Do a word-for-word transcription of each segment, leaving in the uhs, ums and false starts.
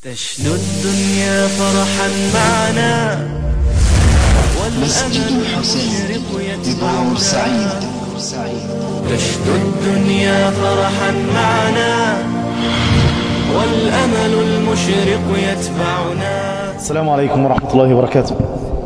تشنو الدنيا فرحا معنا مسجد الحسين ببعور سعيد. تشنو الدنيا فرحا معنا والأمل المشرق يتبعنا. السلام عليكم ورحمة الله وبركاته.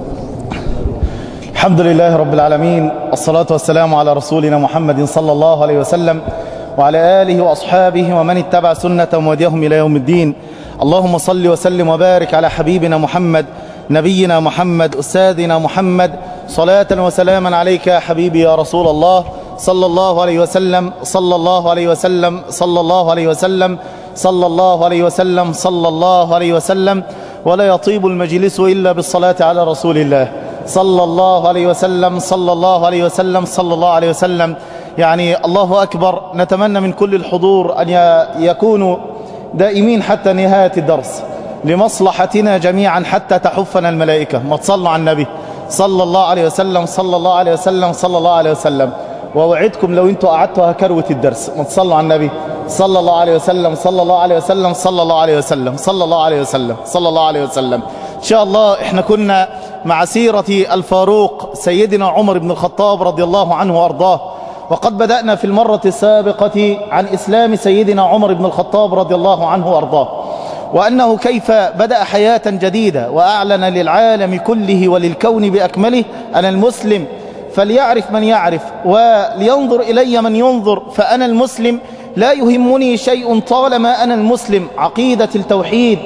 الحمد لله رب العالمين، الصلاة والسلام على رسولنا محمد صلى الله عليه وسلم وعلى آله وأصحابه ومن اتبع سنة وديهم إلى يوم الدين. اللهم صل وسلم وبارك على حبيبنا محمد، نبينا محمد، أستاذنا محمد، صلاة وسلاما عليك يا حبيبي يا رسول الله، صلى الله عليه وسلم صلى الله عليه وسلم صلى الله عليه وسلم صلى الله عليه وسلم صلى الله عليه وسلم. ولا يطيب المجلس إلا بالصلاة على رسول الله صلى الله عليه وسلم صلى الله عليه وسلم صلى الله عليه وسلم. يعني الله أكبر، نتمنى من كل الحضور أن يكونوا دائمين حتى نهاية الدرس لمصلحتنا جميعا حتى تحفنا الملائكة. ما تصلوا على النبي صلى الله عليه وسلم صلى الله عليه وسلم صلى الله عليه وسلم. ووعدكم لو انتوا قعدتوا هكروة الدرس. ما تصلوا على النبي صلى الله عليه وسلم صلى الله عليه وسلم صلى الله عليه وسلم صلى الله عليه وسلم صلى الله عليه وسلم. إن شاء الله احنا كنا مع سيرة الفاروق سيدنا عمر بن الخطاب رضي الله عنه وارضاه، وقد بدأنا في المرة السابقة عن إسلام سيدنا عمر بن الخطاب رضي الله عنه وارضاه، وأنه كيف بدأ حياة جديدة وأعلن للعالم كله وللكون بأكمله أنا المسلم فليعرف من يعرف ولينظر إلي من ينظر، فأنا المسلم لا يهمني شيء طالما أنا المسلم. عقيدة التوحيد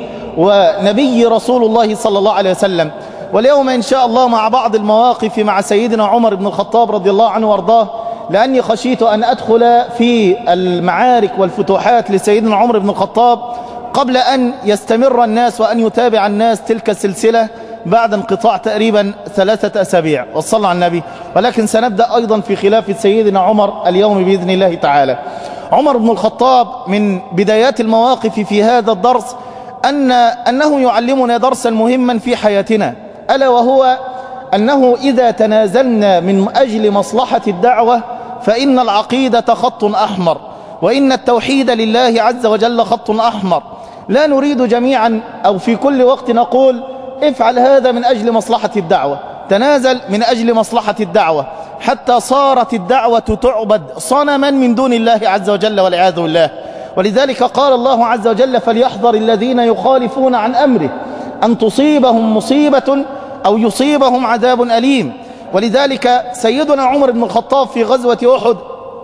ونبي رسول الله صلى الله عليه وسلم. واليوم إن شاء الله مع بعض المواقف مع سيدنا عمر بن الخطاب رضي الله عنه وارضاه، لأني خشيت أن أدخل في المعارك والفتوحات لسيدنا عمر بن الخطاب قبل أن يستمر الناس وأن يتابع الناس تلك السلسلة بعد انقطاع تقريبا ثلاثة أسابيع، والصلاة على النبي. ولكن سنبدأ أيضا في خلافة سيدنا عمر اليوم بإذن الله تعالى. عمر بن الخطاب من بدايات المواقف في هذا الدرس أن أنه يعلمنا درسا مهما في حياتنا، ألا وهو أنه إذا تنازلنا من أجل مصلحة الدعوة فإن العقيدة خط أحمر، وإن التوحيد لله عز وجل خط أحمر. لا نريد جميعا أو في كل وقت نقول افعل هذا من أجل مصلحة الدعوة، تنازل من أجل مصلحة الدعوة، حتى صارت الدعوة تعبد صنما من دون الله عز وجل والعياذ بالله. ولذلك قال الله عز وجل فليحذر الذين يخالفون عن أمره أن تصيبهم مصيبة أو يصيبهم عذاب أليم. ولذلك سيدنا عمر بن الخطاب في غزوة أحد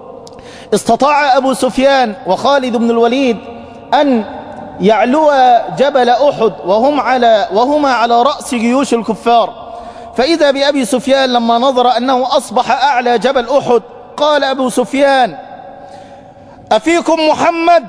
استطاع أبو سفيان وخالد بن الوليد أن يعلو جبل أحد وهم على وهما على رأس جيوش الكفار. فإذا بأبي سفيان لما نظر أنه أصبح أعلى جبل أحد قال أبو سفيان أفيكم محمد؟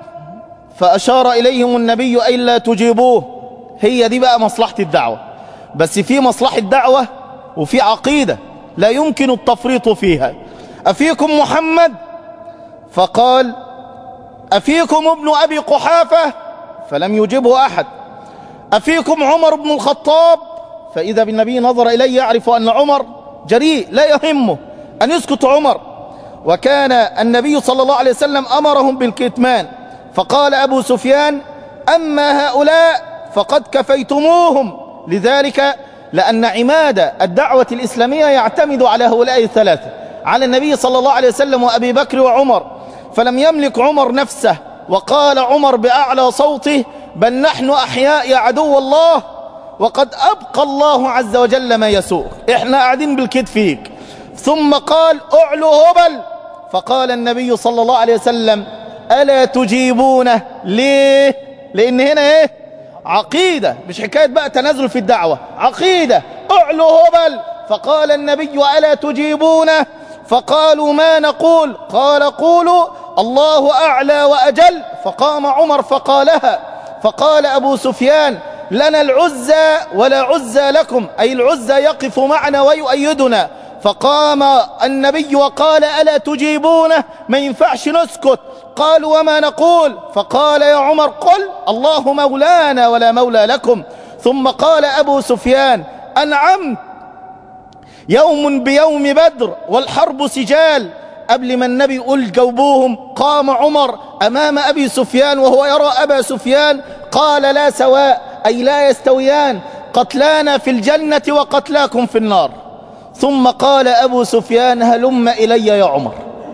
فأشار إليهم النبي أن لا تجيبوه. هي دي بقى مصلحة الدعوة، بس في مصلحة الدعوة وفي عقيدة لا يمكن التفريط فيها. أفيكم محمد؟ فقال أفيكم ابن أبي قحافة؟ فلم يجبه أحد. أفيكم عمر بن الخطاب؟ فإذا بالنبي نظر إليه يعرف أن عمر جريء لا يهمه أن يسكت عمر، وكان النبي صلى الله عليه وسلم أمرهم بالكتمان. فقال أبو سفيان أما هؤلاء فقد كفيتموهم، لذلك لأن عماد الدعوة الإسلامية يعتمد على هؤلاء الثلاثة، على النبي صلى الله عليه وسلم وأبي بكر وعمر. فلم يملك عمر نفسه وقال عمر بأعلى صوته بل نحن أحياء يا عدو الله وقد أبقى الله عز وجل ما يسوء، إحنا قاعدين بالكد فيك. ثم قال أعلو هبل، فقال النبي صلى الله عليه وسلم ألا تجيبونه؟ ليه؟ لأن هنا إيه؟ عقيدة، مش حكاية بقى تنازل في الدعوة، عقيدة. أعلو هبل، فقال النبي ألا تجيبونه؟ فقالوا ما نقول؟ قال قولوا الله أعلى وأجل. فقام عمر فقالها. فقال أبو سفيان لنا العزى ولا عزى لكم، أي العزى يقف معنا ويؤيدنا. فقام النبي وقال ألا تجيبونه؟ ما ينفعش نسكت. قالوا وما نقول؟ فقال يا عمر قل الله مولانا ولا مولى لكم. ثم قال أبو سفيان أنعمت، يوم بيوم بدر والحرب سجال، قبل ما النبي يقول جاوبوهم قام عمر أمام أبي سفيان وهو يرى أبا سفيان قال لا سواء، أي لا يستويان، قتلانا في الجنة وقتلاكم في النار. ثم قال أبو سفيان هلم إلي يا عمر،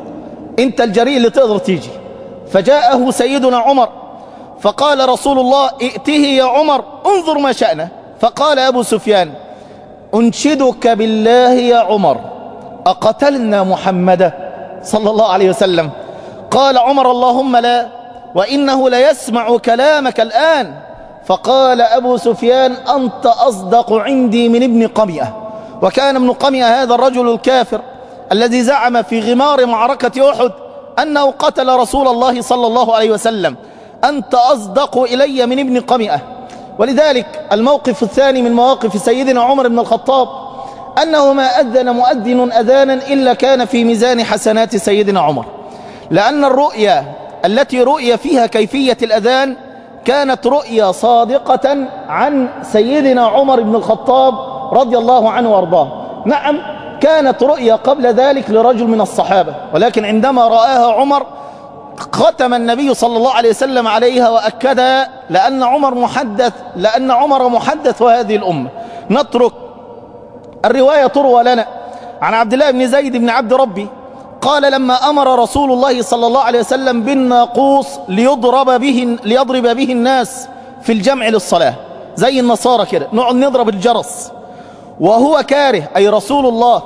أنت الجريء اللي تقدر تيجي. فجاءه سيدنا عمر فقال رسول الله ائته يا عمر انظر ما شأنه. فقال أبو سفيان أنشدك بالله يا عمر أقتلنا محمدا صلى الله عليه وسلم؟ قال عمر اللهم لا، وإنه ليسمع كلامك الآن. فقال أبو سفيان أنت أصدق عندي من ابن قمئة. وكان ابن قمئة هذا الرجل الكافر الذي زعم في غمار معركة أحد أنه قتل رسول الله صلى الله عليه وسلم. أنت أصدق إلي من ابن قمئة. ولذلك الموقف الثاني من مواقف سيدنا عمر بن الخطاب أنه ما أذن مؤذن أذانا إلا كان في ميزان حسنات سيدنا عمر، لأن الرؤيا التي رؤي فيها كيفية الأذان كانت رؤيا صادقة عن سيدنا عمر بن الخطاب رضي الله عنه وارضاه. نعم كانت رؤيا قبل ذلك لرجل من الصحابة، ولكن عندما رآها عمر ختم النبي صلى الله عليه وسلم عليها وأكدها، لأن عمر محدث لأن عمر محدث هذه الأمة. نترك الرواية تروى لنا عن عبد الله بن زيد بن عبد ربي قال لما أمر رسول الله صلى الله عليه وسلم بالناقوس ليضرب به ليضرب به الناس في الجمع للصلاة زي النصارى كده، نقعد نضرب الجرس، وهو كاره أي رسول الله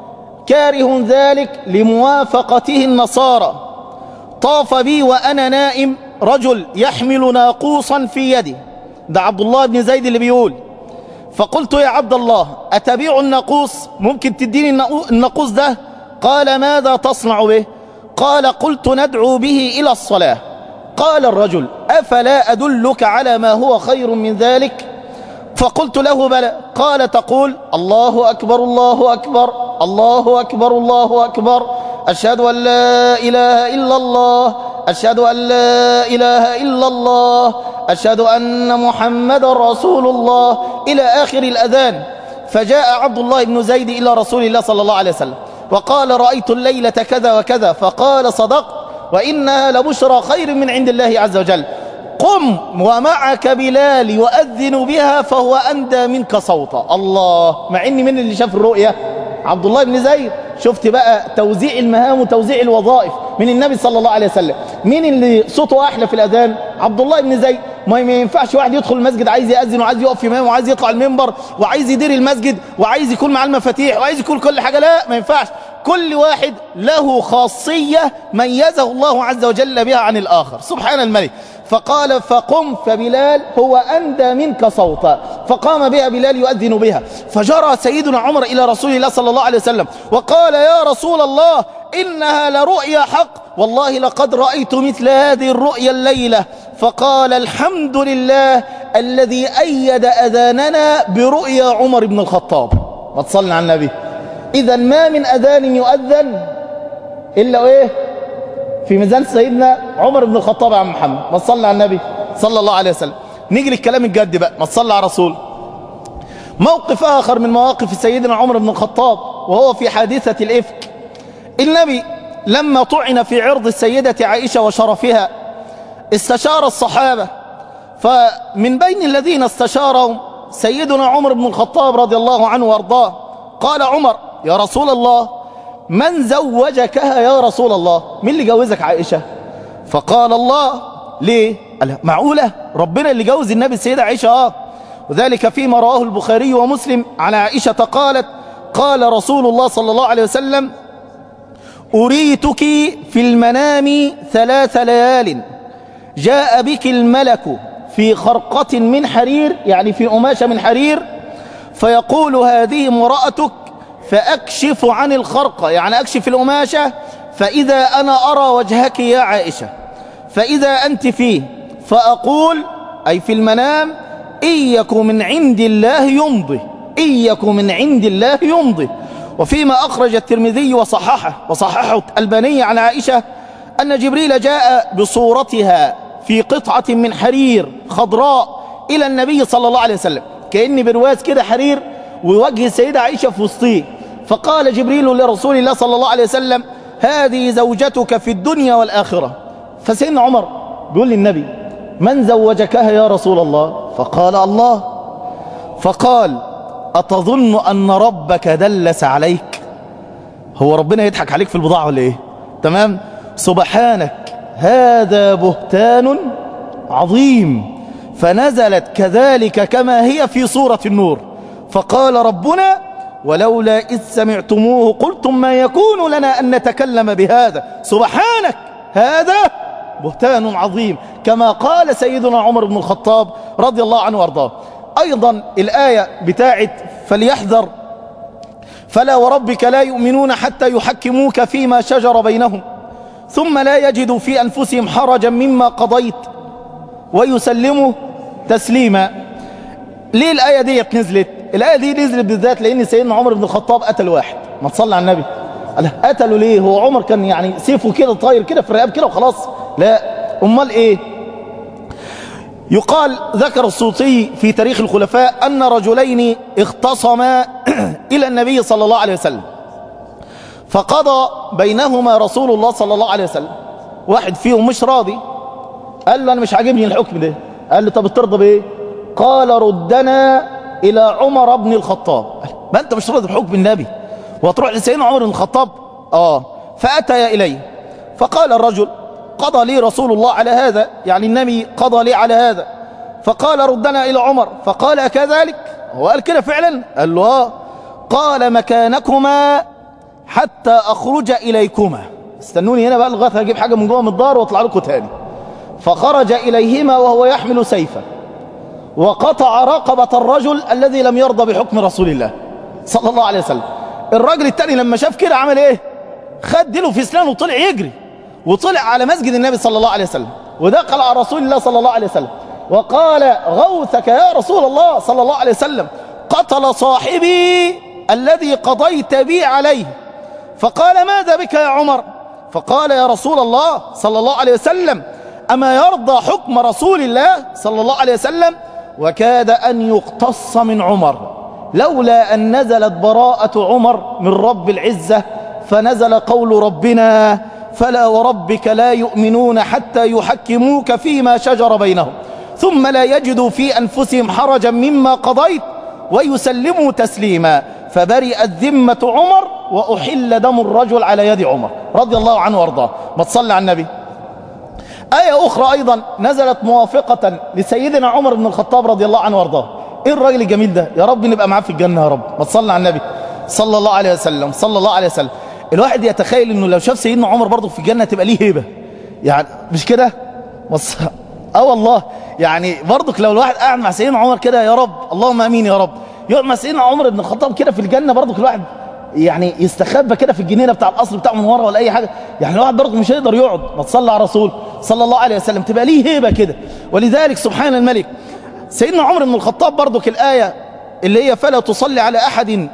كاره ذلك لموافقته النصارى. طاف بي وأنا نائم رجل يحمل ناقوسا في يدي، ده عبد الله بن زيد اللي بيقول. فقلت يا عبد الله أتبيع الناقوس؟ ممكن تديني الناقوس ده؟ قال ماذا تصنع به؟ قال قلت ندعو به إلى الصلاة. قال الرجل أفلا أدلك على ما هو خير من ذلك؟ فقلت له بلى. قال تقول الله أكبر الله أكبر الله أكبر الله أكبر أشهد أن لا إله إلا الله أشهد أن لا إله إلا الله أشهد أن محمد رسول الله إلى آخر الأذان. فجاء عبد الله بن زيد إلى رسول الله صلى الله عليه وسلم وقال رأيت الليلة كذا وكذا. فقال صدقت وإنها لبشرى خير من عند الله عز وجل، قم ومعك بلال يؤذن بها فهو أندى منك صوتا. الله، مع إني من اللي شاف الرؤية عبد الله بن زيد. شفت بقى توزيع المهام وتوزيع الوظائف من النبي صلى الله عليه وسلم. مين اللي صوته أحلى في الأذان؟ عبد الله بن زيد. ما ينفعش واحد يدخل المسجد عايز يأذن وعايز يقف إمام وعايز يطلع المنبر وعايز يدير المسجد وعايز يكون معاه المفاتيح وعايز يكون كل حاجة، لا ما ينفعش. كل واحد له خاصية ميزه الله عز وجل بها عن الآخر سبحان الملك. فقال فقم فبلال هو أندى منك صوتا. فقام بها بلال يؤذن بها. فجرى سيدنا عمر إلى رسول الله صلى الله عليه وسلم وقال يا رسول الله إنها لرؤيا حق، والله لقد رأيت مثل هذه الرؤيا الليلة. فقال الحمد لله الذي أيد أذاننا برؤيا عمر بن الخطاب. ما تصلنا على النبي. إذا ما من أذان يؤذن إلا إيه في ميزان سيدنا عمر بن الخطاب يا عم محمد. ما تصلى على النبي صلى الله عليه وسلم. نيجي للكلام الجد بقى، ما تصلى على رسول. موقف آخر من مواقف سيدنا عمر بن الخطاب وهو في حادثة الإفك. النبي لما طعن في عرض السيدة عائشة وشرفها استشار الصحابة، فمن بين الذين استشارهم سيدنا عمر بن الخطاب رضي الله عنه وارضاه. قال عمر يا رسول الله من زوجكها يا رسول الله؟ مين اللي جوزك عائشة؟ فقال الله. ليه؟ قال معقولة ربنا اللي جوز النبي السيدة عائشة؟ آه. وذلك فيما رواه البخاري ومسلم على عائشة قالت قال رسول الله صلى الله عليه وسلم أريتك في المنام ثلاث ليال جاء بك الملك في خرقة من حرير، يعني في قماشة من حرير، فيقول هذه امرأتك، فأكشف عن الخرقة يعني أكشف القماشة، فإذا أنا أرى وجهك يا عائشة فإذا أنت فيه فأقول أي في المنام إيك من عند الله يمضي إيك من عند الله يمضي. وفيما أخرج الترمذي وصححه وصححه الألباني عن عائشة أن جبريل جاء بصورتها في قطعة من حرير خضراء إلى النبي صلى الله عليه وسلم، كأن برواز كده حرير ووجه السيدة عائشة في وسطيه. فقال جبريل لرسول الله صلى الله عليه وسلم هذه زوجتك في الدنيا والآخرة. فسيدنا عمر بيقول للنبي من زوجكها يا رسول الله؟ فقال الله. فقال أتظن أن ربك دلس عليك؟ هو ربنا يضحك عليك في البضاعة ولا ايه؟ تمام. سبحانك هذا بهتان عظيم. فنزلت كذلك كما هي في سورة النور. فقال ربنا ولولا إذ سمعتموه قلتم ما يكون لنا أن نتكلم بهذا سبحانك هذا بهتان عظيم، كما قال سيدنا عمر بن الخطاب رضي الله عنه وارضاه. أيضا الآية بتاعت فليحذر فلا وربك لا يؤمنون حتى يحكموك فيما شجر بينهم ثم لا يجدوا في أنفسهم حرجا مما قضيت ويسلموا تسليما. ليه الآية دي نزلت؟ الآية دي نزلت بالذات لأن سيدنا عمر بن الخطاب قتل واحد. ما تصلي على النبي. قتلوا ليه؟ هو عمر كان يعني سيفه كده طاير كده في الرقاب كده وخلاص؟ لا، أمال إيه؟ يقال ذكر السيوطي في تاريخ الخلفاء أن رجلين اختصما إلى النبي صلى الله عليه وسلم فقضى بينهما رسول الله صلى الله عليه وسلم. واحد فيهم مش راضي، قال له أنا مش عاجبني الحكم ده. قال له طب ترضى بإيه؟ قال ردنا إلى عمر بن الخطاب. ما أنت مش راضي بحكم النبي وتروح لسيدنا عمر بن الخطاب؟ آه. فأتى إليه فقال الرجل قضى لي رسول الله على هذا، يعني النبي قضى لي على هذا. فقال ردنا إلى عمر. فقال كذلك؟ هو قال كده فعلا؟ قال له آه. قال مكانكما حتى أخرج إليكما، استنوني هنا بقى لغاية أجيب حاجة من جوه من الدار واطلع لكم تاني. فخرج إليهما وهو يحمل سيفا وقطع رقبة الرجل الذي لم يرضى بحكم رسول الله صلى الله عليه وسلم. الراجل التاني لما شاف كده عمل ايه؟ خد ديله في سنانه وطلع يجري وطلع على مسجد النبي صلى الله عليه وسلم ودخل على رسول الله صلى الله عليه وسلم وقال غوثك يا رسول الله صلى الله عليه وسلم، قتل صاحبي الذي قضيت بي عليه. فقال ماذا بك يا عمر؟ فقال يا رسول الله صلى الله عليه وسلم أما يرضى حكم رسول الله صلى الله عليه وسلم؟ وكاد أن يقتص من عمر لولا أن نزلت براءة عمر من رب العزة، فنزل قول ربنا فلا وربك لا يؤمنون حتى يحكموك فيما شجر بينهم ثم لا يجدوا في أنفسهم حرجا مما قضيت ويسلموا تسليما. فبرئت ذمة عمر وأحل دم الرجل على يد عمر رضي الله عنه وارضاه. ما تصلي على النبي. آية أخرى أيضا نزلت موافقة لسيدنا عمر بن الخطاب رضي الله عنه وارضاه. إيه الراجل الجميل ده؟ يا رب نبقى معاه في الجنة يا رب. ما تصلي على النبي صلى الله عليه وسلم صلى الله عليه وسلم. الواحد يتخيل إنه لو شاف سيدنا عمر برضه في الجنة تبقى ليه هيبة، يعني مش كده؟ مص... اه والله يعني برضك لو الواحد قاعد مع سيدنا عمر كده يا رب اللهم امين يا رب، يقعد مع سيدنا عمر بن الخطاب كده في الجنة برضك الواحد يعني يستخبى كده في الجنينة بتاع القصر بتاعه من ورا ولا اي حاجة، يعني الواحد برضك مش هيقدر يقعد. ما تصلى على الرسول صلى الله عليه وسلم تبقى ليه هيبة كده. ولذلك سبحان الملك سيدنا عمر بن الخطاب برضك الآية اللي هي فلا تصلي على أحد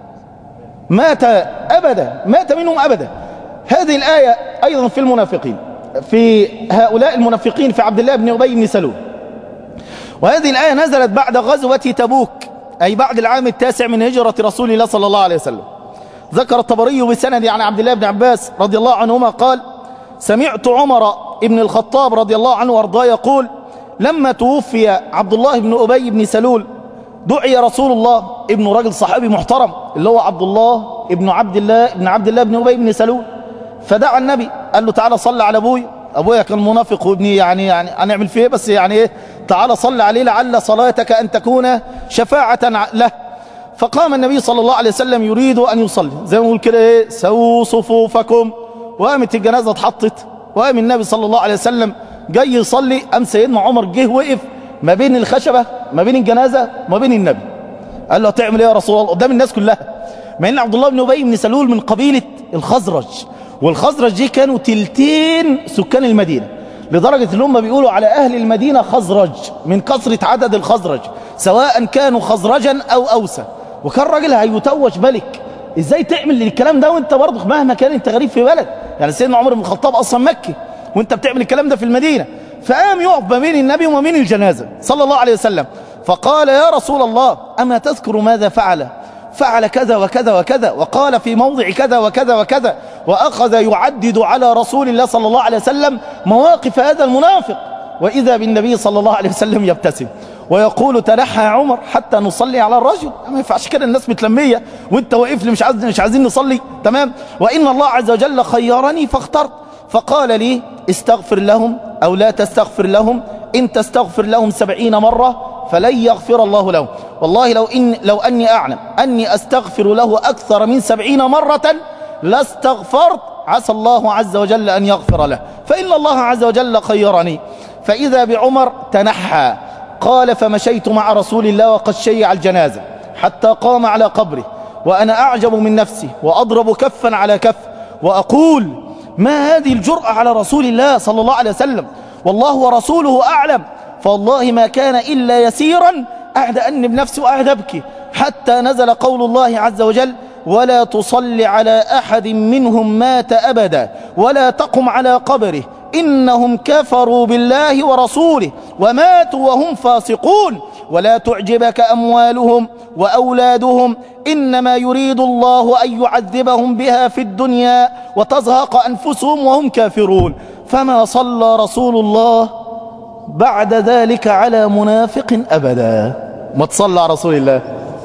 مات أبدا مات منهم أبدا، هذه الآية أيضا في المنافقين، في هؤلاء المنافقين في عبد الله بن أبي بن سلول. وهذه الآية نزلت بعد غزوة تبوك أي بعد العام التاسع من هجرة رسول الله صلى الله عليه وسلم. ذكر الطبري بسند عن عبد الله بن عباس رضي الله عنهما قال سمعت عمر بن الخطاب رضي الله عنه وارضاه يقول لما توفي عبد الله بن أبي بن سلول دعي رسول الله ابن رجل صحابي محترم اللي هو عبد الله ابن عبد الله ابن عبد الله بن أبي بن سلول، فدعا النبي قال له تعالى صلى على أبوي. أبويا كان منافق وابني يعني يعني هنعمل فيه بس يعني إيه، تعالى صلى عليه لعل صلاتك أن تكون شفاعة له. فقام النبي صلى الله عليه وسلم يريد أن يصلي زي ما نقول كده إيه سووا صفوفكم، وقامت الجنازة اتحطت وقام النبي صلى الله عليه وسلم جاي يصلي. أم سيدنا عمر جه وقف ما بين الخشبة ما بين الجنازة وما بين النبي، قال له تعمل ايه يا رسول الله قدام الناس كلها؟ مع ان عبد الله بن أبي بن سلول من قبيلة الخزرج، والخزرج دي كانوا تلتين سكان المدينة، لدرجة ان هم بيقولوا على أهل المدينة خزرج من كثرة عدد الخزرج سواء كانوا خزرجا أو أوسا. وكان راجل هيتوج ملك، ازاي تعمل الكلام ده وانت برضه مهما كان انت غريب في بلد؟ يعني سيدنا عمر بن الخطاب أصلا مكي وانت بتعمل الكلام ده في المدينة. فقام يقف ما بين النبي وما بين الجنازة صلى الله عليه وسلم فقال يا رسول الله أما تذكر ماذا فعل؟ فعل كذا وكذا وكذا وقال في موضع كذا وكذا وكذا وأخذ يعدد على رسول الله صلى الله عليه وسلم مواقف هذا المنافق، وإذا بالنبي صلى الله عليه وسلم يبتسم ويقول تنحى يا عمر حتى نصلي على الرجل. ما ينفعش كده، الناس متلمية وانت واقف لي مش عايز مش عايزين نصلي. تمام. وإن الله عز وجل خيرني فاخترت، فقال لي استغفر لهم أو لا تستغفر لهم، إن تستغفر لهم سبعين مرة فلن يغفر الله لهم. والله لو, إن لو أني أعلم أني أستغفر له أكثر من سبعين مرة لاستغفرت، عسى الله عز وجل أن يغفر له، فإن الله عز وجل خيرني. فإذا بعمر تنحى، قال فمشيت مع رسول الله وقد شيع الجنازة حتى قام على قبره، وأنا أعجب من نفسي وأضرب كفا على كف وأقول ما هذه الجرأة على رسول الله صلى الله عليه وسلم، والله ورسوله أعلم. فالله ما كان إلا يسيرا أعد أني بنفسي وأعد أبكي، حتى نزل قول الله عز وجل ولا تصل على أحد منهم مات أبدا ولا تقم على قبره إنهم كفروا بالله ورسوله وماتوا وهم فاسقون ولا تعجبك أموالهم وأولادهم إنما يريد الله أن يعذبهم بها في الدنيا وتزهق أنفسهم وهم كافرون. فما صلى رسول الله بعد ذلك على منافق أبدا. ما تصلى على رسول الله،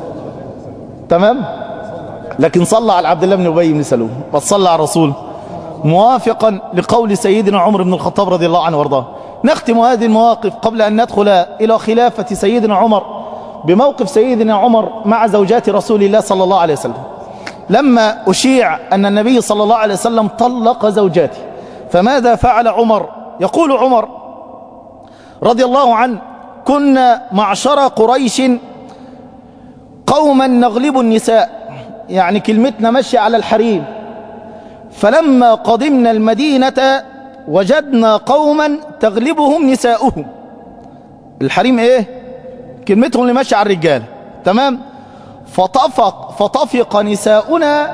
تمام، لكن صلى على عبد الله بن أبي بن سلول، ما تصلى على الرسول، موافقا لقول سيدنا عمر بن الخطاب رضي الله عنه وارضاه. نختم هذه المواقف قبل أن ندخل إلى خلافة سيدنا عمر بموقف سيدنا عمر مع زوجات رسول الله صلى الله عليه وسلم. لما أشيع أن النبي صلى الله عليه وسلم طلق زوجاته، فماذا فعل عمر؟ يقول عمر رضي الله عنه كنا معشر قريش قوما نغلب النساء، يعني كلمتنا مشي على الحريم، فلما قدمنا المدينة وجدنا قوما تغلبهم نساؤهم. الحريم ايه؟ كلمتهم اللي ماشي على الرجال، تمام. فطفق, فطفق نساؤنا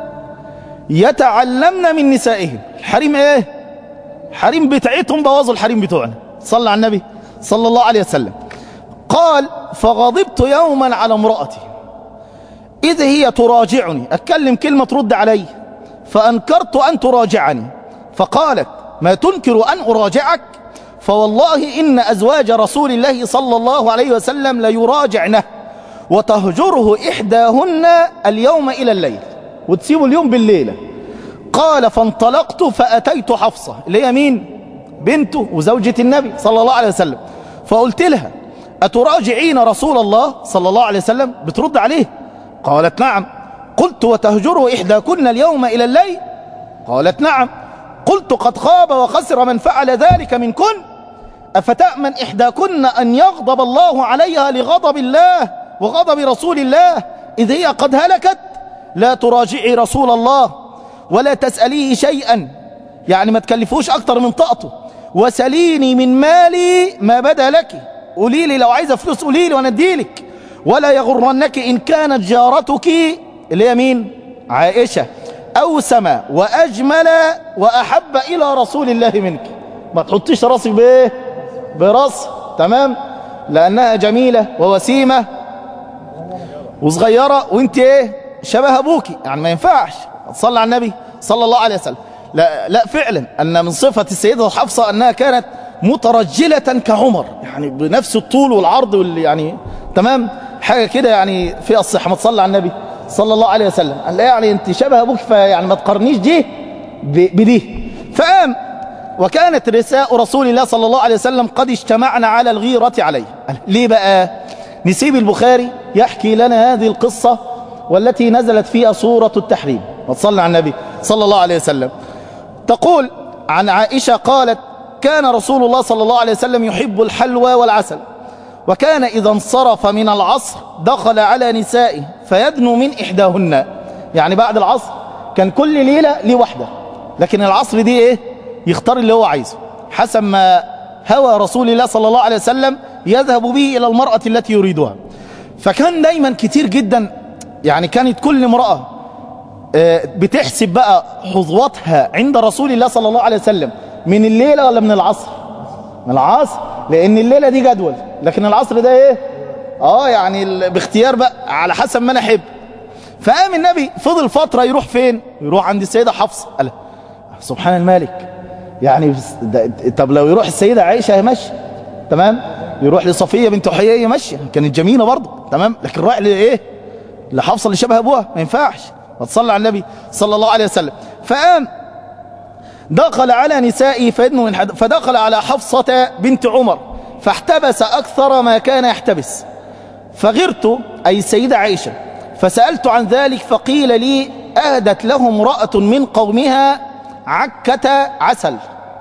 يتعلمن من نسائهم. الحريم ايه؟ حريم بتاعتهم بوظوا الحريم بتوعنا. صلى على النبي صلى الله عليه وسلم. قال فغضبت يوما على امرأتي إذ هي تراجعني، أتكلم كلمة ترد علي، فأنكرت أن تراجعني، فقالت ما تنكر أن أراجعك؟ فوالله إن أزواج رسول الله صلى الله عليه وسلم ليراجعنه وتهجره إحداهن اليوم إلى الليل، وتسيبه اليوم بالليلة. قال فانطلقت فأتيت حفصة اللي هي مين؟ بنته وزوجة النبي صلى الله عليه وسلم، فقلت لها أتراجعين رسول الله صلى الله عليه وسلم؟ بترد عليه. قالت نعم. قلت وتهجره إحداكن اليوم إلى الليل؟ قالت نعم. قلت قد خاب وخسر من فعل ذلك منكن، أفتأمن إحداكن أن يغضب الله عليها لغضب الله وغضب رسول الله إذ هي قد هلكت؟ لا تراجعي رسول الله ولا تسأليه شيئا، يعني ما تكلفوش أكتر من طاقته، وسليني من مالي ما بدا لك، قولي لي لو عايزة فلوس قولي لي وانا اديلك، ولا يغرنك إن كانت جارتك اللي هي مين؟ عائشة أوسم وأجمل وأحب إلى رسول الله منك. ما تحطيش راسك بإيه؟ براس، تمام، لأنها جميلة ووسيمة وصغيرة وانت ايه؟ شبه أبوكي، يعني ما ينفعش. تصلى على النبي صلى الله عليه وسلم. لا, لا فعلا أن من صفة السيدة حفصة أنها كانت مترجلة كعمر، يعني بنفس الطول والعرض واللي يعني تمام، حاجة كده يعني فيها الصحة. ما تصلى على النبي صلى الله عليه وسلم. قال لا يعني انت شبه أبوك، فيعني ما تقارنيش دي بدي. فقام وكانت نساء رسول الله صلى الله عليه وسلم قد اجتمعنا على الغيرة عليه. ليه بقى؟ نسيب البخاري يحكي لنا هذه القصة والتي نزلت فيها سورة التحريم. وتصلى على النبي صلى الله عليه وسلم. تقول عن عائشة قالت كان رسول الله صلى الله عليه وسلم يحب الحلوى والعسل، وكان إذا انصرف من العصر دخل على نسائه فيدنو من إحداهن، يعني بعد العصر كان كل ليلة ليه واحدة، لكن العصر دي إيه؟ يختار اللي هو عايزه حسب ما هوى رسول الله صلى الله عليه وسلم يذهب به إلى المرأة التي يريدها. فكان دايما كتير جدا، يعني كانت كل امرأة بتحسب بقى حظوتها عند رسول الله صلى الله عليه وسلم من الليلة ولا من العصر؟ من العصر، لأن الليلة دي جدول، لكن العصر ده إيه؟ آه يعني باختيار بقى على حسب ما أنا أحب. فقام النبي فضل فترة يروح فين؟ يروح عند السيدة حفصة. قال سبحان الملك، يعني طب لو يروح السيدة عائشة ماشي تمام، يروح لصفية بنت حيي ماشي، كانت جميلة برضه تمام، لكن رايح لإيه؟ لحفصة اللي شبه أبوها، ما ينفعش. وتصلى على النبي صلى الله عليه وسلم. فقام دخل على نسائه فإنه من حد... فدخل على حفصة بنت عمر فاحتبس أكثر ما كان يحتبس، فغرت أي السيدة عائشة فسألت عن ذلك فقيل لي أهدت له امرأة من قومها عكة عسل،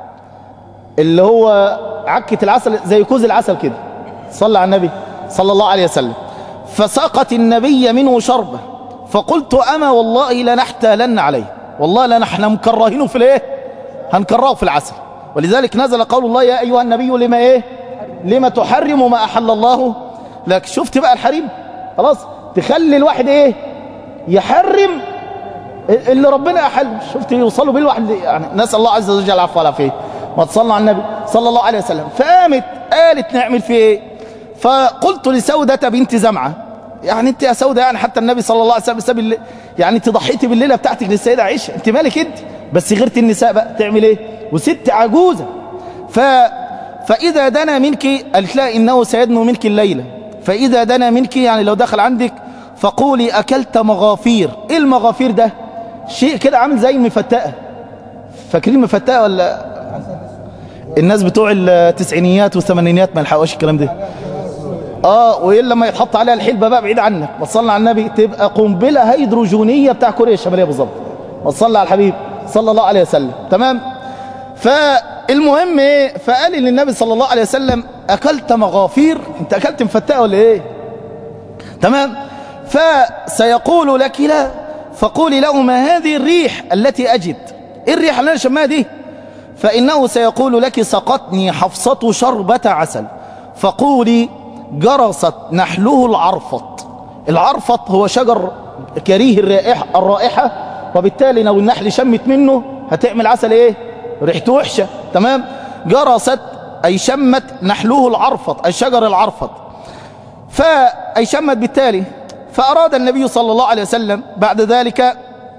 اللي هو عكة العسل زي كوز العسل كده، صلى على النبي صلى الله عليه وسلم، فسقت النبي منه شربة، فقلت أما والله لنحتالن عليه، والله لنحن مكرهينه في الايه؟ هنكرهه في العسل. ولذلك نزل قول الله يا أيها النبي لما ايه؟ لما تحرم ما أحل الله لك. شفت بقى الحريم؟ خلاص تخلي الواحد ايه؟ يحرم اللي ربنا أحل. شفت يوصلوا بيه الواحد، يعني نسأل الله عز وجل العفو والعافية. ما تصلى على النبي صلى الله عليه وسلم. فقامت قالت نعمل في ايه؟ فقلت لسودة بنت زمعة، يعني انت يا سودة يعني حتى النبي صلى الله عليه وسلم سبب يعني انت ضحيتي بالليلة بتاعتك للسيدة عائشة، انت مالك انت؟ بس غيرت النساء بقى تعمل ايه؟ وست عجوزة. ف فإذا دنا منك، قالت لا إنه سيدنو منك الليلة، فإذا دنا منك يعني لو دخل عندك فقولي أكلت مغافير. إيه المغافير ده؟ شيء كده عامل زي المفتقة، فاكرين مفتقة ولا؟ الناس بتوع التسعينيات والثمانينيات ما يلحقوش الكلام ده. اه وإيه لما يتحط عليها الحلبة بقى بعيد عنك، وصلنا على النبي تبقى قنبلة هيدروجينية بتاع كوريا الشمالية بالظبط. وصلنا على الحبيب صلى الله عليه وسلم تمام. فالمهم ايه؟ فقال للنبي صلى الله عليه وسلم أكلت مغافير؟ انت أكلت مفتقة ولا ايه؟ تمام. فسيقول لك لا، فقولي له ما هذه الريح التي أجد؟ ايه الريح اللي انا شمها دي؟ فإنه سيقول لك سقتني حفصة شربة عسل، فقولي جرست نحله العرفط. العرفط هو شجر كريه الرائحة, الرائحة وبالتالي لو النحل شمت منه هتعمل عسل ايه؟ ريحته وحشة تمام. جرست أي شمت نحله العرفط أي شجر العرفط، فأي شمت بالتالي. فأراد النبي صلى الله عليه وسلم بعد ذلك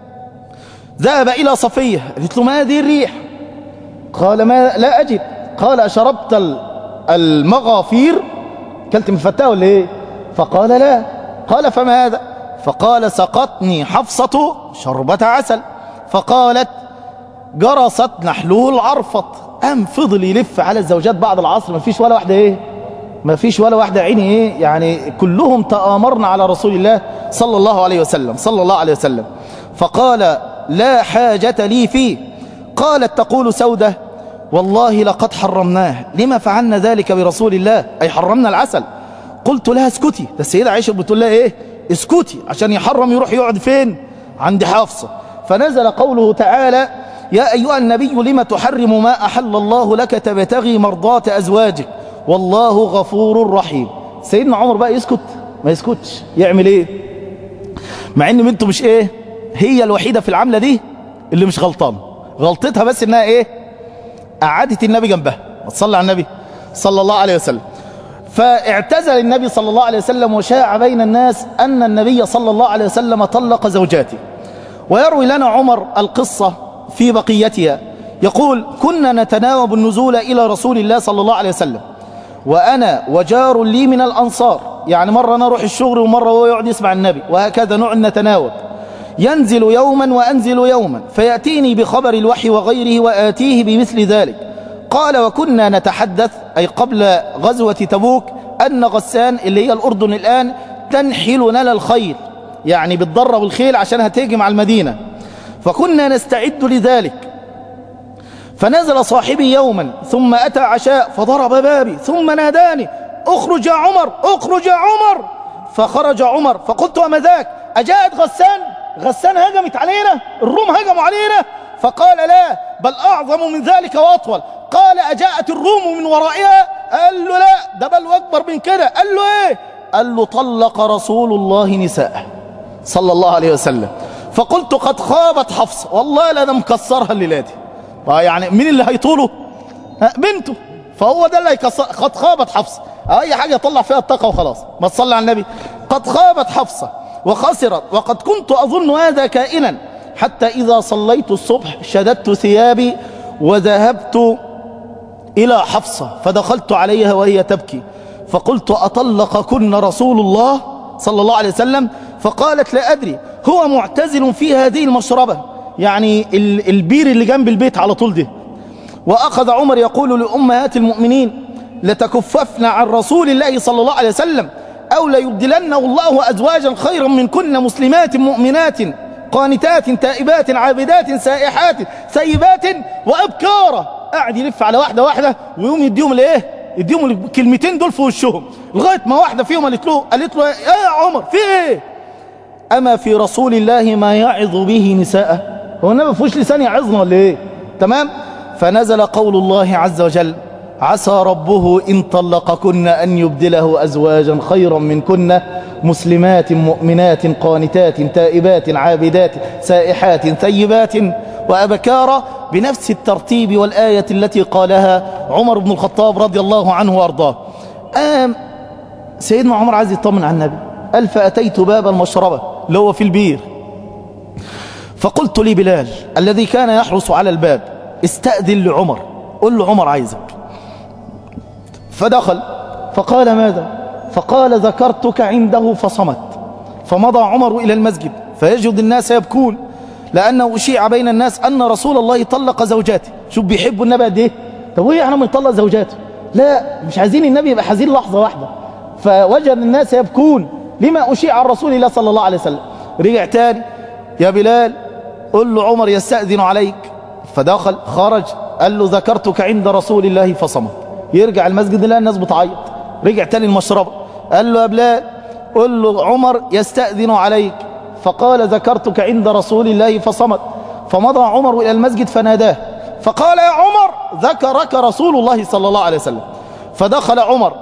ذهب إلى صفية، قالت له ما هذه الريح؟ قال ما لا أجد. قال أشربت المغافير؟ كلت مفتاه ولا ايه؟ فقال لا. قال فما هذا؟ فقال سقتني حفصة شربة عسل، فقالت جرست نحله العرفط. قام فضل يلف على الزوجات بعد العصر، ما فيش ولا واحدة ايه؟ ما فيش ولا واحدة عيني ايه؟ يعني كلهم تآمرنا على رسول الله صلى الله عليه وسلم صلى الله عليه وسلم. فقال لا حاجة لي فيه. قالت تقول سودة والله لقد حرمناه، لما فعلنا ذلك برسول الله؟ أي حرمنا العسل. قلت لها اسكتي. ده السيدة عائشة بتقول لها ايه؟ اسكتي عشان يحرم يروح يقعد فين؟ عند حافظة. فنزل قوله تعالى يا أيها النبي لما تحرم ما أحل الله لك تبتغي مرضات أزواجك والله غفور رحيم. سيدنا عمر بقى يسكت؟ ما يسكتش. يعمل ايه؟ مع ان بنته مش ايه؟ هي الوحيدة في العملة دي اللي مش غلطان، غلطتها بس انها ايه؟ قعدت النبي جنبها. وتصلى على النبي صلى الله عليه وسلم. فاعتزل النبي صلى الله عليه وسلم وشاع بين الناس أن النبي صلى الله عليه وسلم طلق زوجاته. ويروي لنا عمر القصة في بقيتها، يقول كنا نتناوب النزول إلى رسول الله صلى الله عليه وسلم وأنا وجار لي من الأنصار، يعني مرة نروح الشغل ومرة هو يقعد يسمع النبي، وهكذا نوع نتناوب. ينزل يوما وأنزل يوما فيأتيني بخبر الوحي وغيره وآتيه بمثل ذلك. قال وكنا نتحدث أي قبل غزوة تبوك أن غسان اللي هي الأردن الآن تنحل لنا الخيل، يعني بتضرب الخيل عشان هتهجم على المدينة، فكنا نستعد لذلك. فنزل صاحبي يوما ثم أتى عشاء فضرب بابي ثم ناداني اخرج يا عمر اخرج يا عمر. فخرج عمر فقلت وما ذاك؟ أجاءت غسان؟ غسان هجمت علينا؟ الروم هجموا علينا؟ فقال لا بل أعظم من ذلك وأطول. قال أجاءت الروم من ورائها؟ قال له لا ده بل أكبر من كده. قال له إيه؟ قال له طلق رسول الله نساءه صلى الله عليه وسلم. فقلت قد خابت حفصة، والله لا انا مكسرها الليلة دي. يعني مين اللي هيطوله؟ بنته. فهو ده اللي هيكسر. قد خابت حفصة، اي حاجة يطلع فيها الطاقة وخلاص. ما تصلي على النبي. قد خابت حفصة وخسرت، وقد كنت أظن هذا كائنا، حتى إذا صليت الصبح شددت ثيابي وذهبت إلى حفصة فدخلت عليها وهي تبكي، فقلت أطلقكن رسول الله صلى الله عليه وسلم؟ فقالت لا أدري، هو معتزل في هذه المشربة، يعني البير اللي جنب البيت على طول ده. وأخذ عمر يقول لأمهات المؤمنين لتكففن عن رسول الله صلى الله عليه وسلم أو ليبدلنه الله أزواجا خيرا من كن مسلمات مؤمنات قانتات تائبات عابدات سائحات ثيبات وأبكارا. قاعد يلف على واحدة واحدة ويقوم يديهم الايه، يديهم الكلمتين دول في وشهم، لغاية ما واحدة فيهم قالت له قالت له يا عمر في ايه؟ أما في رسول الله ما يعظ به نساءه؟ هو النبي ما فيهوش لسان يعظنا ولا ايه؟ تمام. فنزل قول الله عز وجل عسى ربه إن طلقكن أن يبدله أزواجا خيرا منكن مسلمات مؤمنات قانتات تائبات عابدات سائحات ثيبات وأبكارا، بنفس الترتيب والآية التي قالها عمر بن الخطاب رضي الله عنه وأرضاه. آم سيدنا عمر عايز يطمن على النبي، قال فأتيت باب المشربة اللي هو في البير، فقلت لي بلال الذي كان يحرس على الباب استأذن لعمر، قل له عمر عايزك. فدخل فقال ماذا؟ فقال ذكرتك عنده فصمت. فمضى عمر إلى المسجد فيجد الناس يبكون لأنه أشيع بين الناس أن رسول الله طلق زوجاته. شوف بيحبوا النبي قد إيه؟ طب وإيه يعني ما يطلق زوجاته؟ لا مش عايزين النبي يبقى حزين لحظة واحدة. فوجد الناس يبكون لما أشيع عن رسول الله صلى الله عليه وسلم. رجع تاني يا بلال قل له عمر يستأذن عليك. فدخل خرج قال له ذكرتك عند رسول الله فصمت. يرجع المسجد لقى الناس بتعيط. رجع تاني المشربة قال له يا بلال قل له عمر يستأذن عليك. فقال ذكرتك عند رسول الله فصمت. فمضى عمر إلى المسجد فناداه فقال يا عمر ذكرك رسول الله صلى الله عليه وسلم. فدخل عمر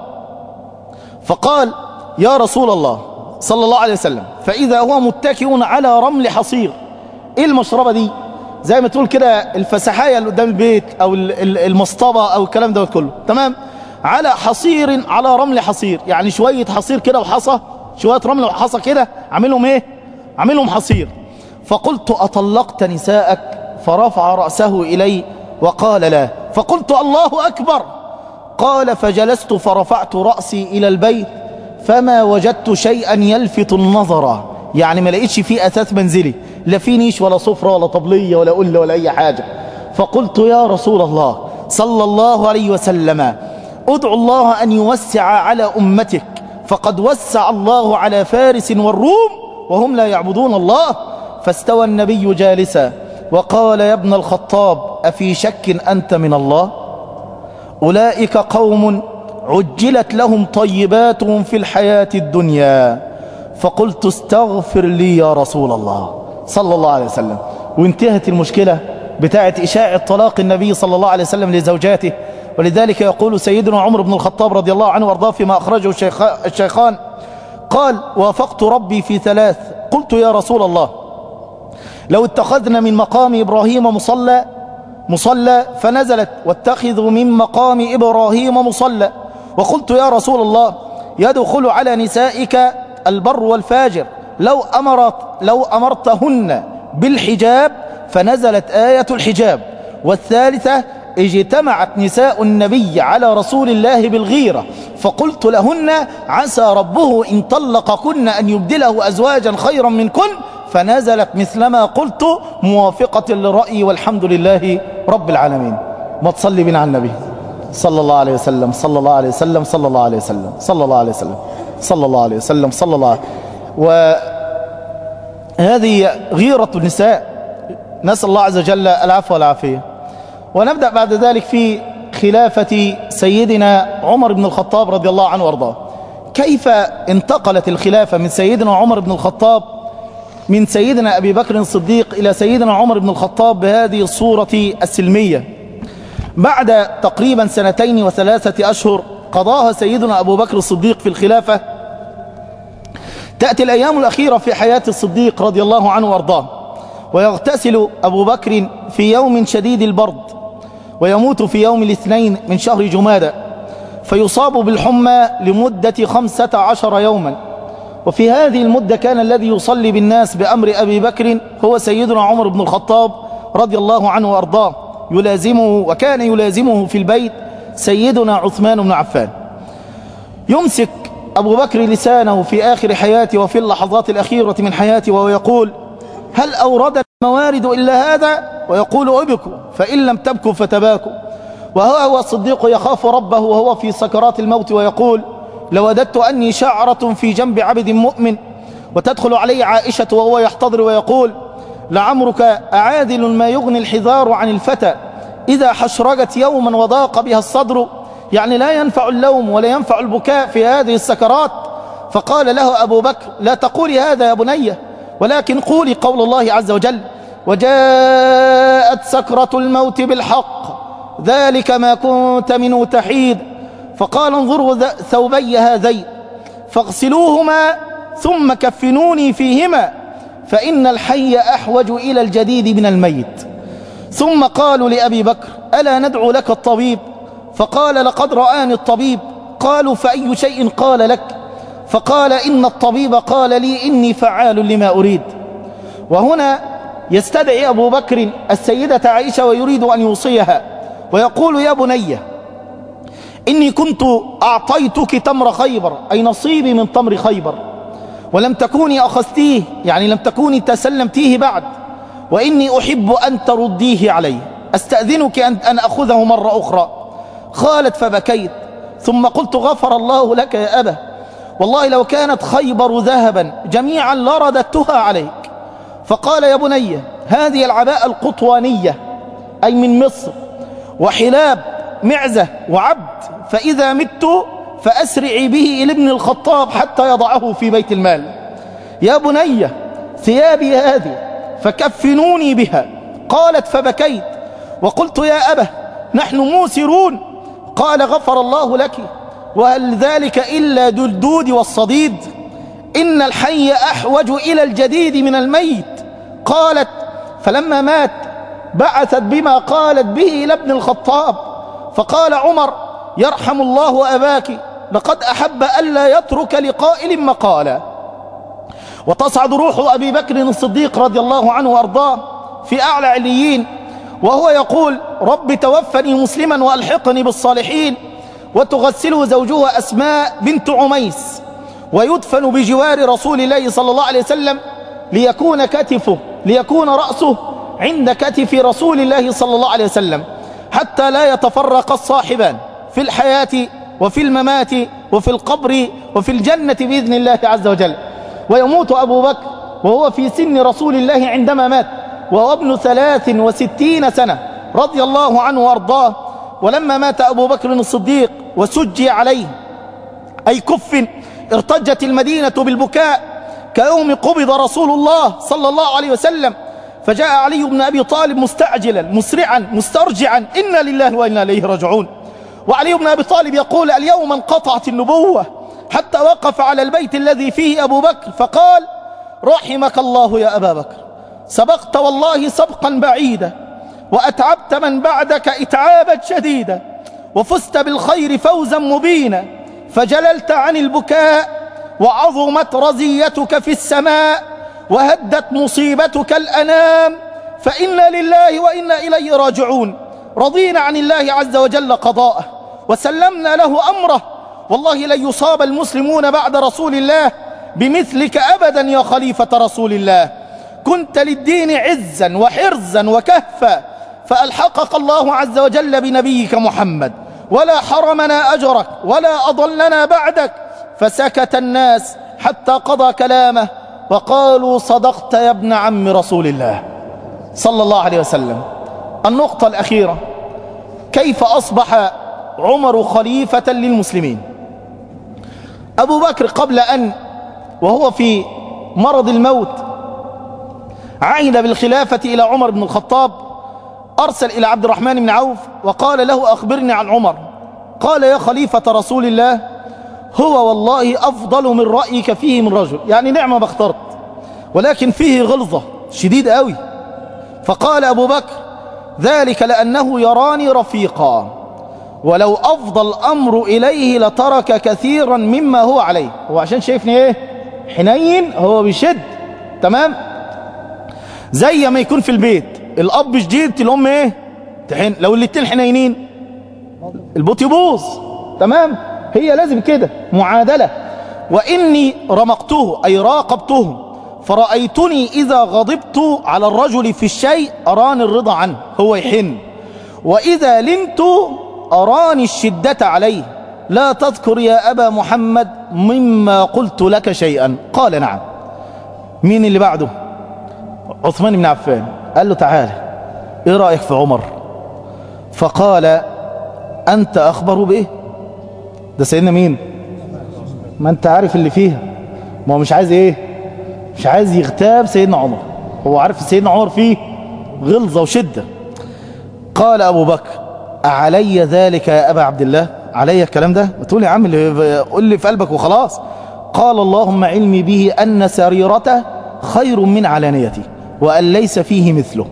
فقال يا رسول الله صلى الله عليه وسلم، فإذا هو متكئ على رمل حصير. إيه المشربة دي؟ زي ما تقول كده الفسحاية اللي قدام البيت أو المصطبة أو الكلام ده كله، تمام؟ على حصير، على رمل حصير، يعني شوية حصير كده وحصى، شوية رمل وحصى كده عاملهم إيه؟ عاملهم حصير. فقلت أطلقت نساءك؟ فرفع رأسه إلي وقال لا. فقلت الله أكبر. قال فجلست فرفعت رأسي إلى البيت فما وجدت شيئا يلفت النظر، يعني ما لقيتش فيه أثاث منزلي، لا في نيش ولا صفرة ولا طبلية ولا قلة ولا أي حاجة. فقلت يا رسول الله صلى الله عليه وسلم ادعو الله أن يوسع على أمتك، فقد وسع الله على فارس والروم وهم لا يعبدون الله. فاستوى النبي جالسا وقال يا ابن الخطاب أفي شك أنت من الله؟ أولئك قوم عجلت لهم طيباتهم في الحياة الدنيا. فقلت استغفر لي يا رسول الله صلى الله عليه وسلم. وانتهت المشكلة بتاعت إشاعة طلاق النبي صلى الله عليه وسلم لزوجاته. ولذلك يقول سيدنا عمر بن الخطاب رضي الله عنه وارضاه فيما أخرجه الشيخان قال وافقت ربي في ثلاث. قلت يا رسول الله لو اتخذنا من مقام إبراهيم مصلى مصلى فنزلت واتخذوا من مقام إبراهيم مصلى. وقلت يا رسول الله يدخل على نسائك البر والفاجر لو أمرت لو أمرتهن بالحجاب فنزلت آية الحجاب. والثالثة اجتمعت نساء النبي على رسول الله بالغيرة فقلت لهن عسى ربه إن طلقكن أن يبدله أزواجا خيرا منكن فنزلت مثلما قلت موافقة للرأي والحمد لله رب العالمين. ما تصلي بنا على النبي صلى الله عليه وسلم صلى الله عليه وسلم صلى الله عليه وسلم صلى الله عليه وسلم صلى الله عليه وسلم صلى الله عليه وسلم. وهذه غيرة النساء، نسأل الله عز وجل العفو والعافية. ونبدأ بعد ذلك في خلافة سيدنا عمر بن الخطاب رضي الله عنه وارضاه. كيف انتقلت الخلافة من سيدنا عمر بن الخطاب من سيدنا أبي بكر الصديق إلى سيدنا عمر بن الخطاب بهذه الصورة السلمية؟ بعد تقريبا سنتين وثلاثة أشهر قضاها سيدنا أبو بكر الصديق في الخلافة، تأتي الأيام الأخيرة في حياة الصديق رضي الله عنه وارضاه، ويغتسل أبو بكر في يوم شديد البرد ويموت في يوم الاثنين من شهر جمادى، فيصاب بالحمى لمدة خمسة عشر يوما، وفي هذه المدة كان الذي يصلي بالناس بأمر أبي بكر هو سيدنا عمر بن الخطاب رضي الله عنه وأرضاه، يلازمه وكان يلازمه في البيت سيدنا عثمان بن عفان. يمسك أبو بكر لسانه في آخر حياته وفي اللحظات الأخيرة من حياته وهو يقول: هل أورد الموارد إلا هذا؟ ويقول: ابكوا فإن لم تبكوا فتباكوا. وهو هو الصديق يخاف ربه وهو في سكرات الموت ويقول: لوددت أني شعرة في جنب عبد مؤمن. وتدخل عليه عائشة وهو يحتضر ويقول: لعمرك أعادل ما يغني الحذار عن الفتى إذا حشرجت يوما وضاق بها الصدر. يعني لا ينفع اللوم ولا ينفع البكاء في هذه السكرات. فقال له أبو بكر: لا تقولي هذا يا بنية، ولكن قولي قول الله عز وجل: وجاءت سكرة الموت بالحق ذلك ما كنت منه تحيد. فقال: انظروا ثوبي هذين فاغسلوهما ثم كفنوني فيهما فإن الحي أحوج إلى الجديد من الميت. ثم قالوا لأبي بكر: ألا ندعو لك الطبيب؟ فقال: لقد رآني الطبيب. قالوا: فأي شيء قال لك؟ فقال: إن الطبيب قال لي إني فعال لما أريد. وهنا يستدعي أبو بكر السيدة عائشة ويريد أن يوصيها ويقول: يا بنية، إني كنت أعطيتك تمر خيبر، أي نصيبي من تمر خيبر، ولم تكوني أخذتيه، يعني لم تكوني تسلمتيه بعد، وإني أحب أن ترديه علي، أستأذنك أن أخذه مرة أخرى. قالت: فبكيت، ثم قلت: غفر الله لك يا أبا، والله لو كانت خيبر ذهبا جميعا لرددتها عليك. فقال: يا بني، هذه العباءة القطوانية أي من مصر، وحلاب معزة وعبد، فإذا مت فأسرعي به إلى ابن الخطاب حتى يضعه في بيت المال. يا بني، ثيابي هذه فكفنوني بها. قالت: فبكيت وقلت: يا أبا، نحن موسرون. قال: غفر الله لك، وهل ذلك إلا دلدود والصديد؟ إن الحي أحوج إلى الجديد من الميت. قالت: فلما مات بعثت بما قالت به إلى ابن الخطاب. فقال عمر: يرحم الله أباك، لقد أحب ألا يترك لقائل مقالا. وتصعد روح أبي بكر الصديق رضي الله عنه وأرضاه في أعلى عليين وهو يقول: رب توفني مسلما وألحقني بالصالحين. وتغسله زوجها أسماء بنت عميس، ويدفن بجوار رسول الله صلى الله عليه وسلم ليكون كتفه ليكون رأسه عند كتف رسول الله صلى الله عليه وسلم، حتى لا يتفرق الصاحبان في الحياة وفي الممات وفي القبر وفي الجنة بإذن الله عز وجل. ويموت أبو بكر وهو في سن رسول الله عندما مات، وهو ابن ثلاث وستين سنة رضي الله عنه وأرضاه. ولما مات أبو بكر الصديق وسجي عليه أي كف، ارتجت المدينة بالبكاء كيوم قبض رسول الله صلى الله عليه وسلم. فجاء علي بن أبي طالب مستعجلا مسرعا مسترجعا: إنا لله وإنا إليه راجعون. وعلي بن أبي طالب يقول: اليوم انقطعت النبوة، حتى وقف على البيت الذي فيه أبو بكر فقال: رحمك الله يا أبا بكر، سبقت والله سبقا بعيدا، وأتعبت من بعدك إتعابا شديدا، وفزت بالخير فوزا مبينا، فجللت عن البكاء، وعظمت رزيتك في السماء، وهدت مصيبتك الأنام، فإنا لله وإنا إليه راجعون. رضينا عن الله عز وجل قضاءه وسلمنا له أمره، والله لن يصاب المسلمون بعد رسول الله بمثلك أبدا يا خليفة رسول الله. كنت للدين عزا وحرزا وكهفا، فألحقك الله عز وجل بنبيك محمد، ولا حرمنا أجرك ولا أضلنا بعدك. فسكت الناس حتى قضى كلامه وقالوا: صدقت يا ابن عم رسول الله صلى الله عليه وسلم. النقطة الأخيرة: كيف أصبح عمر خليفة للمسلمين؟ أبو بكر قبل أن وهو في مرض الموت عهد بالخلافة إلى عمر بن الخطاب، أرسل إلى عبد الرحمن بن عوف وقال له: أخبرني عن عمر. قال: يا خليفة رسول الله، هو والله أفضل من رأيك فيه من رجل، يعني نعمة ما اخترت، ولكن فيه غلظة شديد قوي. فقال أبو بكر: ذلك لأنه يراني رفيقا، ولو أفضى الأمر إليه لترك كثيرا مما هو عليه. هو عشان شايفني إيه؟ حنين هو بيشد. تمام؟ زي ما يكون في البيت الأب شديد الأم إيه؟ تحن. لو الاتنين حنينين البيت يبوظ. تمام؟ هي لازم كده معادلة. وإني رمقته أي راقبته فرأيتني إذا غضبت على الرجل في الشيء أراني الرضا عنه هو يحن، وإذا لنت أراني الشدة عليه. لا تذكر يا أبا محمد مما قلت لك شيئا. قال نعم. مين اللي بعده؟ عثمان بن عفان. قال له تعالى إيه رأيك في عمر؟ فقال أنت أخبر به. ده سيدنا مين؟ ما أنت عارف اللي فيها. ما هو مش عايز إيه؟ مش عايز يغتاب سيدنا عمر. هو عارف سيدنا عمر فيه غلظة وشدة. قال أبو بكر أعلي ذلك يا أبا عبد الله؟ علي الكلام ده؟ ما تقول يا عم اللي قول لي في قلبك وخلاص. قال اللهم علمي به أن سريرته خير من علانيته وأن ليس فيه مثله.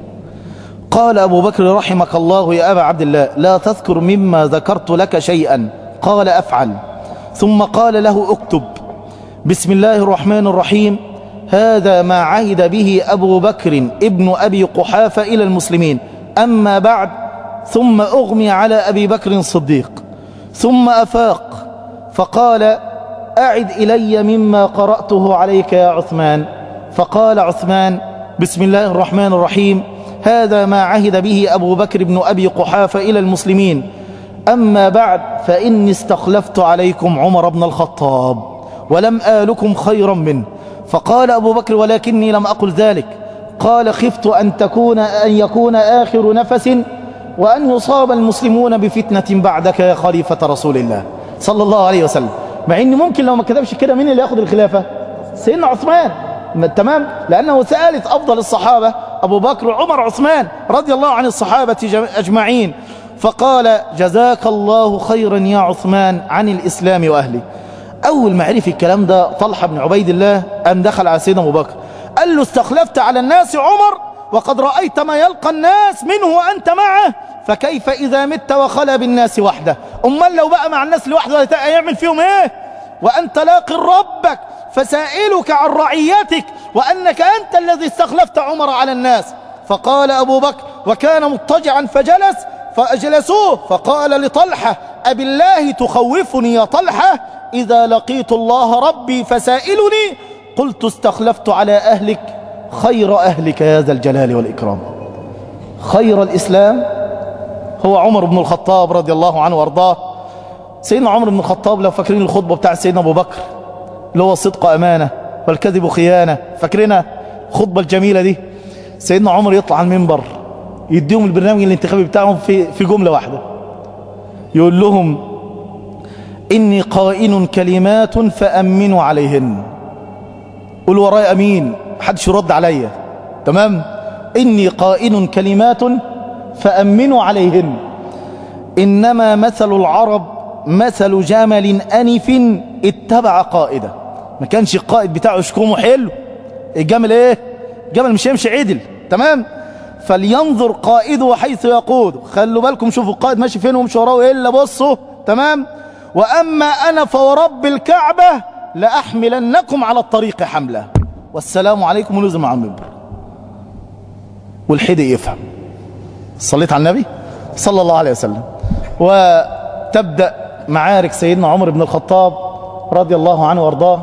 قال أبو بكر رحمك الله يا أبا عبد الله لا تذكر مما ذكرت لك شيئا. قال أفعل. ثم قال له اكتب بسم الله الرحمن الرحيم هذا ما عهد به أبو بكر ابن أبي قحافة إلى المسلمين أما بعد. ثم أغمي على أبي بكر الصديق ثم أفاق فقال أعد إلي مما قرأته عليك يا عثمان. فقال عثمان بسم الله الرحمن الرحيم هذا ما عهد به أبو بكر بن أبي قحافة إلى المسلمين أما بعد فإني استخلفت عليكم عمر بن الخطاب ولم آلكم خيرا منه. فقال أبو بكر ولكني لم أقل ذلك. قال خفت أن تكون أن يكون آخر نفس وأن يصاب المسلمون بفتنة بعدك يا خليفة رسول الله صلى الله عليه وسلم. مع إن ممكن لو ما كتبش كده مين اللي يأخذ الخلافة؟ سيدنا عثمان. تمام؟ لأنه ثالث أفضل الصحابة أبو بكر عمر عثمان رضي الله عن الصحابة أجمعين. فقال جزاك الله خيرا يا عثمان عن الإسلام وأهله. أول ما عرف الكلام ده طلحة بن عبيد الله أن دخل على سيدنا أبو بكر قال له استخلفت على الناس عمر وقد رأيت ما يلقى الناس منه وأنت معه فكيف إذا مت وخلى بالناس وحده؟ أمال لو بقى مع الناس لوحده هيعمل فيهم إيه؟ وأنت لاقي ربك فسائلك عن رعيتك وأنك أنت الذي استخلفت عمر على الناس. فقال أبو بكر وكان مضطجعا فجلس فأجلسوه فقال لطلحة أبي الله تخوفني يا طلحة إذا لقيت الله ربي فسائلني قلت استخلفت على أهلك خير أهلك يا ذا الجلال والإكرام. خير الإسلام هو عمر بن الخطاب رضي الله عنه وارضاه. سيدنا عمر بن الخطاب لو فاكرين الخطبة بتاع سيدنا أبو بكر اللي هو الصدق أمانة والكذب خيانة، فاكرينها الخطبة الجميلة دي؟ سيدنا عمر يطلع على المنبر يديهم البرنامج الانتخابي بتاعهم في في جملة واحدة يقول لهم إني قائن كلمات فأمنوا عليهن. قول ورايا أمين محدش يرد عليا. تمام؟ إني قائن كلمات فأمنوا عليهن إنما مثل العرب مثل جمل أنف اتبع قائده. ما كانش القائد بتاعه شكومه حلو. الجمل ايه؟ الجمل مش هيمشي عدل. تمام؟ فلينظر قائده حيث يقود. خلوا بالكم شوفوا القائد ماشي فين ومش وراه الا بصوا. تمام؟ وأما أنا فورب الكعبة لأحملنكم على الطريق حملة والسلام عليكم ونزل مع المنبر. والحدق يفهم. صليت على النبي صلى الله عليه وسلم. وتبدأ معارك سيدنا عمر بن الخطاب رضي الله عنه وارضاه.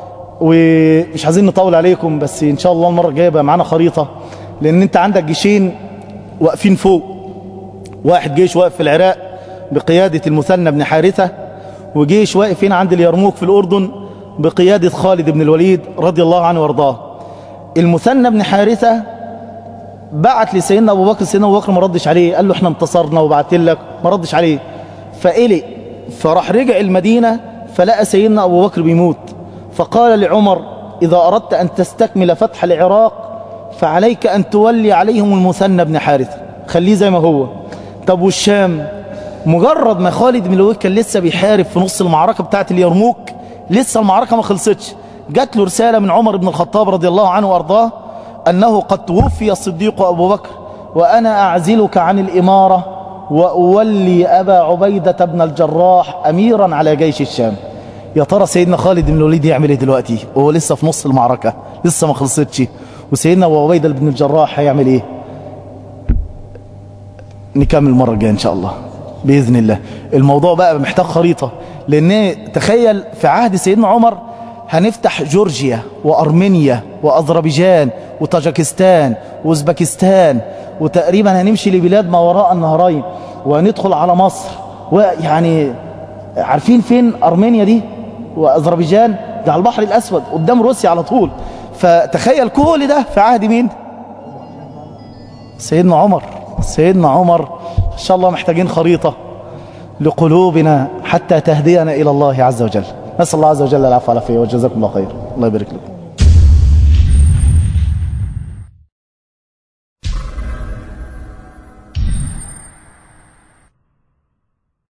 ومش عايزين نطول عليكم بس إن شاء الله المرة الجاية بقى معانا خريطة لأن أنت عندك جيشين واقفين فوق. واحد جيش واقف في العراق بقيادة المثنى بن حارثة وجيش واقف هنا عند اليرموك في الأردن بقيادة خالد بن الوليد رضي الله عنه وارضاه. المثنى بن حارثة بعت لسيدنا أبو بكر. سيدنا أبو بكر ما ردش عليه. قال له احنا انتصرنا وبعت لك. ما ردش عليه فقلق فراح رجع المدينة فلقى سيدنا أبو بكر بيموت. فقال لعمر إذا أردت أن تستكمل فتح العراق فعليك أن تولي عليهم المثنى بن حارثة خليه زي ما هو. طب والشام؟ مجرد ما خالد بن الوليد كان لسه بيحارب في نص المعركة بتاعت اليرموك لسه المعركة ما خلصتش جات له رسالة من عمر بن الخطاب رضي الله عنه وارضاه أنه قد توفي الصديق أبو بكر وأنا أعزلك عن الإمارة وأولي أبا عبيدة بن الجراح أميرا على جيش الشام. يا ترى سيدنا خالد بن الوليد يعمل ايه دلوقتي وهو لسه في نص المعركة لسه ما خلصتش؟ وسيدنا أبو عبيدة بن الجراح هيعمل ايه؟ نكمل المرة الجاية ان شاء الله بإذن الله. الموضوع بقى محتاج خريطة، لان تخيل في عهد سيدنا عمر هنفتح جورجيا وأرمينيا وأذربيجان وطاجكستان وأوزبكستان، وتقريبا هنمشي لبلاد ما وراء النهرين وندخل على مصر. ويعني عارفين فين أرمينيا دي وأذربيجان؟ ده على البحر الأسود قدام روسيا على طول. فتخيل كل ده في عهد مين؟ سيدنا عمر. سيدنا عمر إن شاء الله محتاجين خريطة لقلوبنا حتى تهدينا إلى الله عز وجل. نسأل الله عز وجل العفو والعافية وجزاكم الله خير. الله يبارك لكم.